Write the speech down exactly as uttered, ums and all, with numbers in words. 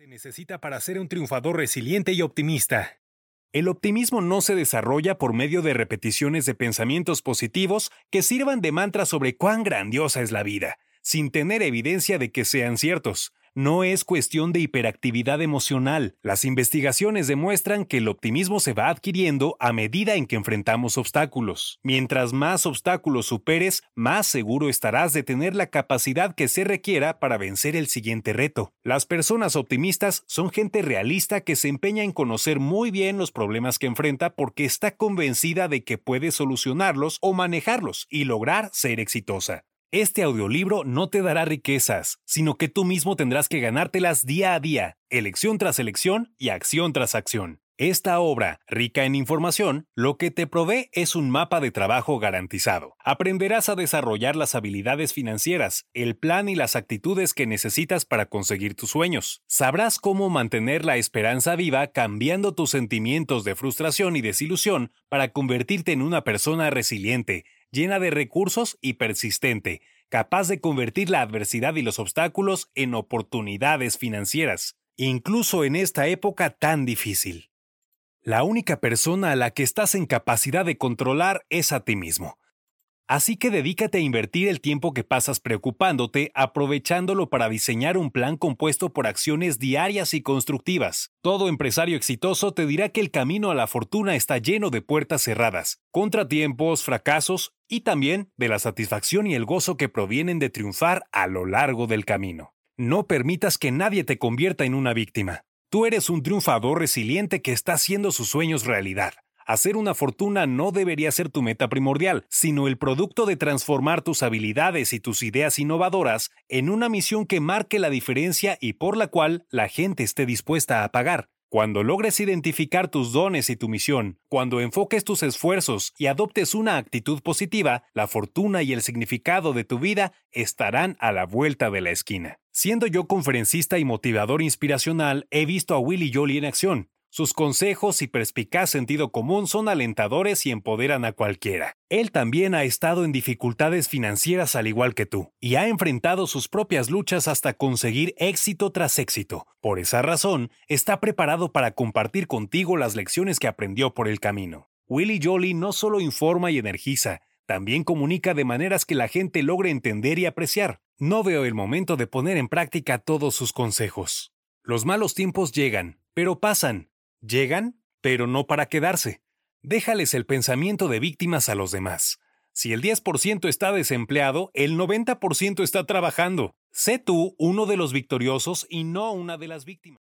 necesita para ser un triunfador resiliente y optimista. El optimismo no se desarrolla por medio de repeticiones de pensamientos positivos que sirvan de mantra sobre cuán grandiosa es la vida, sin tener evidencia de que sean ciertos. No es cuestión de hiperactividad emocional. Las investigaciones demuestran que el optimismo se va adquiriendo a medida en que enfrentamos obstáculos. Mientras más obstáculos superes, más seguro estarás de tener la capacidad que se requiera para vencer el siguiente reto. Las personas optimistas son gente realista que se empeña en conocer muy bien los problemas que enfrenta porque está convencida de que puede solucionarlos o manejarlos y lograr ser exitosa. Este audiolibro no te dará riquezas, sino que tú mismo tendrás que ganártelas día a día, elección tras elección y acción tras acción. Esta obra, rica en información, lo que te provee es un mapa de trabajo garantizado. Aprenderás a desarrollar las habilidades financieras, el plan y las actitudes que necesitas para conseguir tus sueños. Sabrás cómo mantener la esperanza viva cambiando tus sentimientos de frustración y desilusión para convertirte en una persona resiliente, llena de recursos y persistente, capaz de convertir la adversidad y los obstáculos en oportunidades financieras, incluso en esta época tan difícil. La única persona a la que estás en capacidad de controlar es a ti mismo. Así que dedícate a invertir el tiempo que pasas preocupándote, aprovechándolo para diseñar un plan compuesto por acciones diarias y constructivas. Todo empresario exitoso te dirá que el camino a la fortuna está lleno de puertas cerradas, contratiempos, fracasos y también de la satisfacción y el gozo que provienen de triunfar a lo largo del camino. No permitas que nadie te convierta en una víctima. Tú eres un triunfador resiliente que está haciendo sus sueños realidad. Hacer una fortuna no debería ser tu meta primordial, sino el producto de transformar tus habilidades y tus ideas innovadoras en una misión que marque la diferencia y por la cual la gente esté dispuesta a pagar. Cuando logres identificar tus dones y tu misión, cuando enfoques tus esfuerzos y adoptes una actitud positiva, la fortuna y el significado de tu vida estarán a la vuelta de la esquina. Siendo yo conferencista y motivador inspiracional, he visto a Willy Jolie en acción. Sus consejos y perspicaz sentido común son alentadores y empoderan a cualquiera. Él también ha estado en dificultades financieras al igual que tú, y ha enfrentado sus propias luchas hasta conseguir éxito tras éxito. Por esa razón, está preparado para compartir contigo las lecciones que aprendió por el camino. Willy Jolie no solo informa y energiza, también comunica de maneras que la gente logre entender y apreciar. No veo el momento de poner en práctica todos sus consejos. Los malos tiempos llegan, pero pasan. Llegan, pero no para quedarse. Déjales el pensamiento de víctimas a los demás. Si el diez por ciento está desempleado, el noventa por ciento está trabajando. Sé tú uno de los victoriosos y no una de las víctimas.